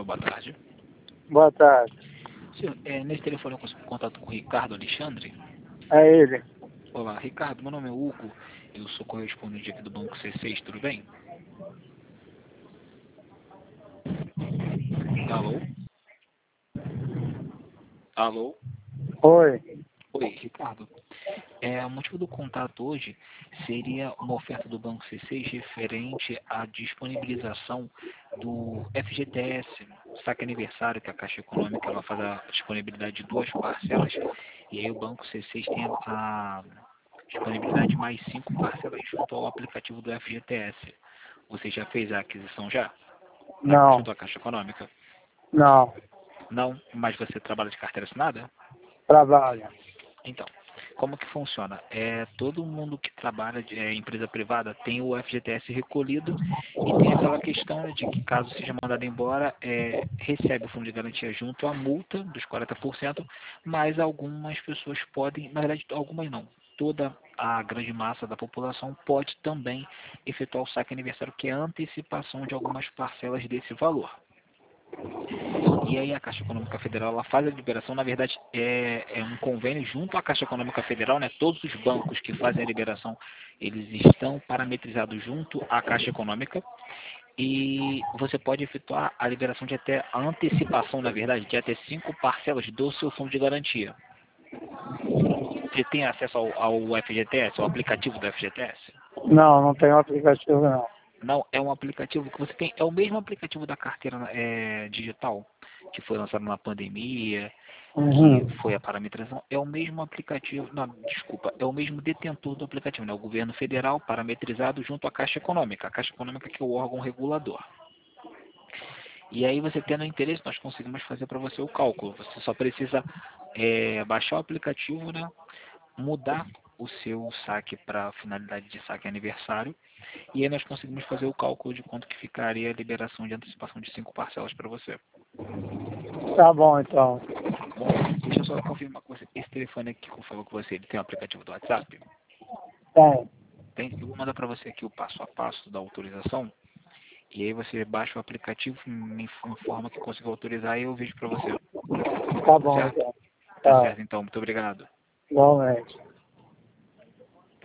boa tarde. Boa tarde. Senhor, nesse telefone eu consigo contato com o Ricardo Alexandre? É ele. Olá, Ricardo, meu nome é Hugo, eu sou correspondente aqui do Banco C6, tudo bem? Alô? Alô? Oi. Oi, Ricardo. O motivo do contato hoje seria uma oferta do Banco C6 referente à disponibilização do FGTS, saque aniversário, que a Caixa Econômica ela faz a disponibilidade de duas parcelas, e aí o Banco C6 tem a disponibilidade de mais 5 parcelas junto ao aplicativo do FGTS. Você já fez a aquisição já? Não. Junto à Caixa Econômica? Não. Não, mas você trabalha de carteira assinada? Trabalha. Então, como que funciona? Todo mundo que trabalha de empresa privada tem o FGTS recolhido e tem aquela questão, né, de que caso seja mandado embora, recebe o fundo de garantia junto à multa dos 40%, mas algumas pessoas podem, na verdade algumas não, toda a grande massa da população pode também efetuar o saque aniversário, que é a antecipação de algumas parcelas desse valor. E aí a Caixa Econômica Federal ela faz a liberação, na verdade é um convênio junto à Caixa Econômica Federal, né? Todos os bancos que fazem a liberação, eles estão parametrizados junto à Caixa Econômica e você pode efetuar a liberação de até a antecipação, na verdade, de até 5 parcelas do seu fundo de garantia. Você tem acesso ao FGTS, ao aplicativo do FGTS? Não, não tem aplicativo não. Não, é um aplicativo que você tem, é o mesmo aplicativo da carteira digital, que foi lançado na pandemia, que Uhum. foi a parametrização, é o mesmo aplicativo, não, desculpa, é o mesmo detentor do aplicativo, né? O governo federal parametrizado junto à Caixa Econômica, a Caixa Econômica que é o órgão regulador. E aí você tendo interesse, nós conseguimos fazer para você o cálculo, você só precisa baixar o aplicativo, né? Mudar o seu saque para finalidade de saque aniversário, e aí nós conseguimos fazer o cálculo de quanto que ficaria a liberação de antecipação de 5 parcelas para você. Tá bom, então. Bom, deixa eu só confirmar com você. Esse telefone aqui que eu falo com você, ele tem um aplicativo do WhatsApp? Tem. Eu vou mandar para você aqui o passo a passo da autorização. E aí você baixa o aplicativo, me informa que conseguiu autorizar e eu vejo para você. Tá Tá bom, certo? então. Tá Tá. certo, então. Muito obrigado. Igualmente.